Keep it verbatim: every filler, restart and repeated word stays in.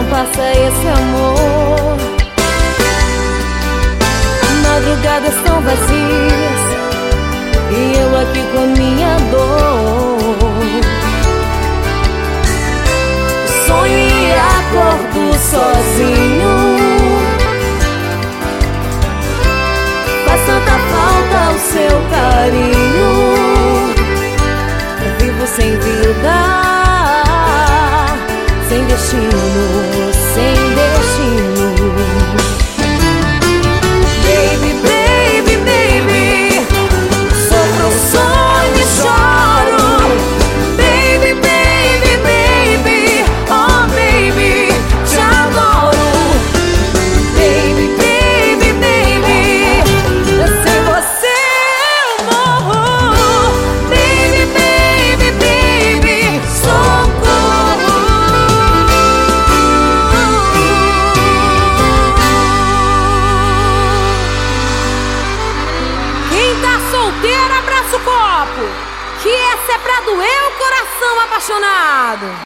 passa esse amor. Madrugadas tão vazias e eu aqui com a minha dor. Sonho e acordo sozinho. Faz tanta falta o seu carinho. Eu vivo sem vida, sem destino, sem destino. Baby, baby, baby, sofro, sonho e choro. Baby, baby, baby, oh baby, te adoro. Baby, baby, baby, sem você eu morro. Baby, baby, baby, socorro. Quem tá solteiro, abraça o copo, que essa é pra doer o coração apaixonado.